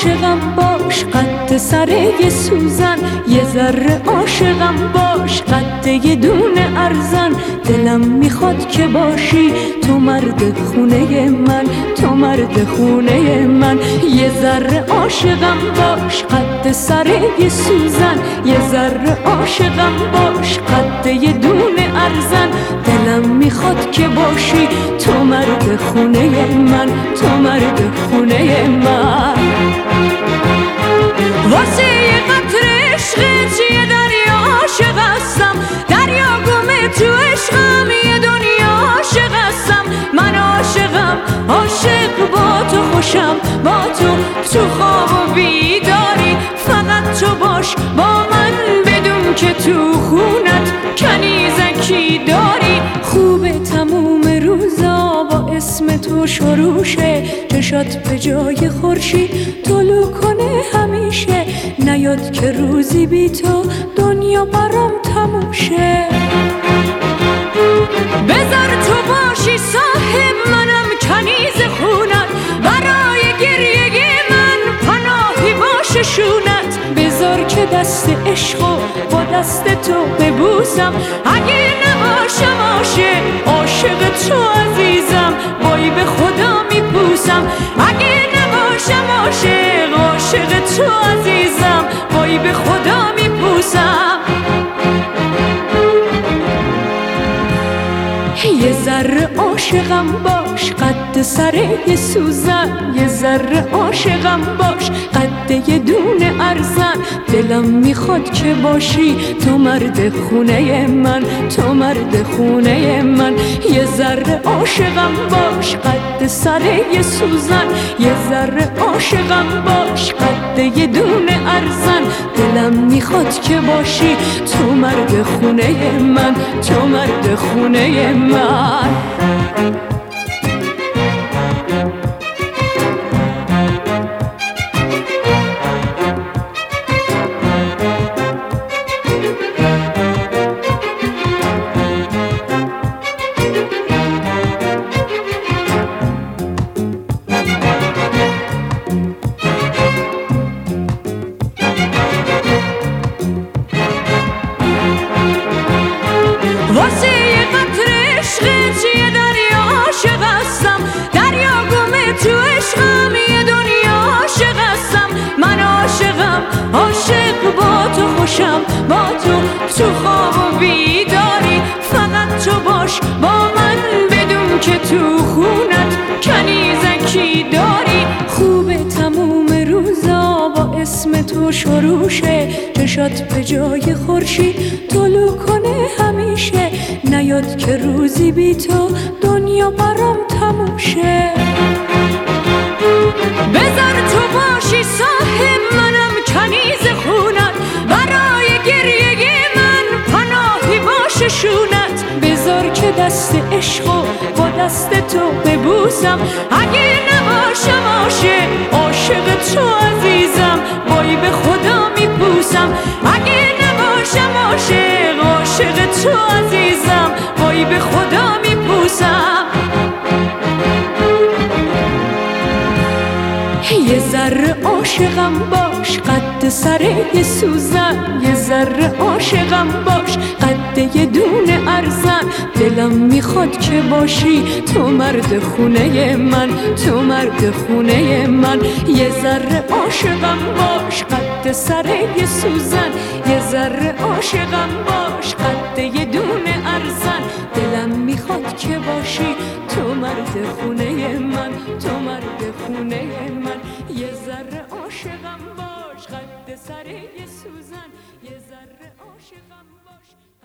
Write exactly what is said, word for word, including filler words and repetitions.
عاشقم باش قد سر یه سوزن، یه ذره عاشقم باش قد یه دونه ارزن. دلم میخواد که باشی تو مرد خونه من، تو مرد خونه من. یه ذره عاشقم باش قد سر یه سوزن، یه ذره عاشقم باش قد یه دونه ارزن. دلم میخواد که باشی تو مرد خونه من، تو مرد خونه من. واسه یه قطره عشقت یه دریا عاشق هستم، دریا گمه تو عشقم یه دنیا عاشق هستم. من عاشقم عاشق با تو خوشم، با تو تو خواب و بیداری. فقط تو باش با من بدون که تو خونت کنیزکی داری. خوبه تموم روزا با اسم تو شروشه، چشات به جای خورشید طلوع کنه همیشه. نیاد که روزی بی تو دنیا برام تموم شه. بذار تو باشی صاحب منم کنیز خونت، برای گریه من پناهی باشه شونت. بذار که دست عشقو با دست تو ببوسم، اگه نباشم عاشق عاشق تو عزیزم، وای به خدا میپوسم. اگه نباشم عاشق عاشق تو عزیزم، وای به خدا میپوسم. یه ذره عاشقم باش قد سر یه سوزن، یه ذره عاشقم باش قد یه دونه ارزن. دلم میخواد که باشی تو مرد خونه من، تو مرد خونه من. یه ذره عاشقم باش قد سر یه سوزن، یه ذره عاشقم باش قد یه دونه ارزن. دلم میخواد که باشی تو مرد خونه من، تو مرد خونه من. واسه یه قطره عشقت یه دریا عاشق هستم، دریا گمه تو عشقم یه دنیا عاشق هستم. من عاشقم عاشق با تو خوشم، با تو تو خواب و بیداری. فقط تو باش با من بدون که تو خونت کنیزکی داری. خوبه تموم روزا با اسم تو شروشه، چشات به جای خورشید طلوع کنه همیشه. نیاد که روزی بی تو دنیا برام تموم شه. بذار تو باشی صاحب منم کنیز خونت، برای گریه من پناهی باشه شونت. بذار که دست عشقو با دست تو ببوسم، اگه نباشم عاشق عاشق تو عزیزم، وای به خدا میپوسم. اگه نباشم عاشق عاشق تو عزیزم، وای به خدا میپوسم. یه ذره عاشقم باش قد سر یه سوزن، یه ذره عاشقم باش قد یه دونه ارزن. دلم میخواد که باشی تو مرد خونه من، تو مرد خونه من. یه ذره عاشقم باش قد سر یه سوزن، یه ذره عاشقم باش قد یه دونه ارزن. دلم میخواد که باشی تو مرد خونه من، تو مرد خونه من. یه ذره عاشقم باش قد سر یه سوزن، یه ذره عاشقم باش.